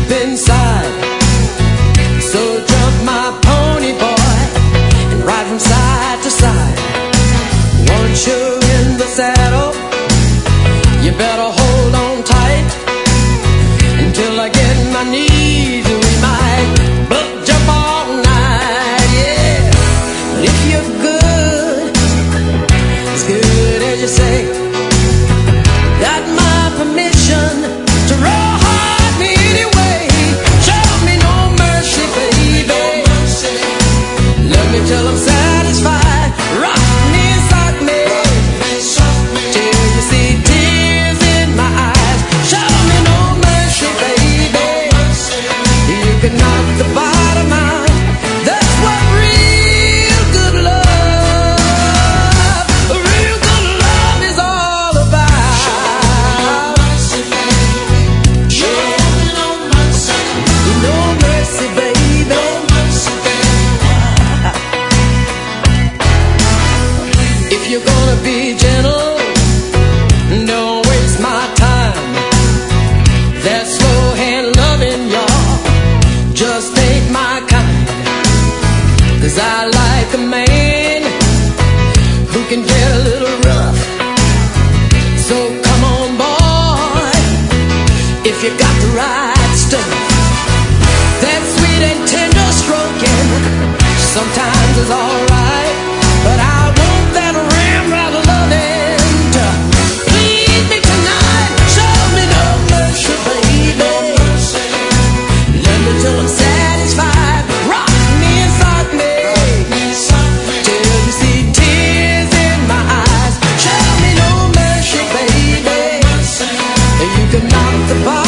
deep inside. So jump my pony, boy, and ride from side to side. Once you're in the saddle, you better hold on tight until I get my knees. We might buck jump all night, yeah. But if you're good, as good as you say, got my permission to roll hard me anyway. Show me no mercy, baby. Love me till I'm satisfied. Rock me and sock me till you see tears in my eyes. Show me no mercy, baby. You can knock the bottom out. That's what real good love, real good love is all about. No mercy, baby. If you're gonna be gentle, don't waste my time. That slow hand loving, y'all, just ain't my kind. 'Cause I like a man who can get a little rough. So come on, boy, if you got the right stuff. That sweet and tender stroking sometimes is alright, but I want that ramrod loving to please me tonight. Show me no mercy, baby. Love me till I'm satisfied. Rock me and sock me till you see tears in my eyes. Show me no mercy, baby. You can knock the bottom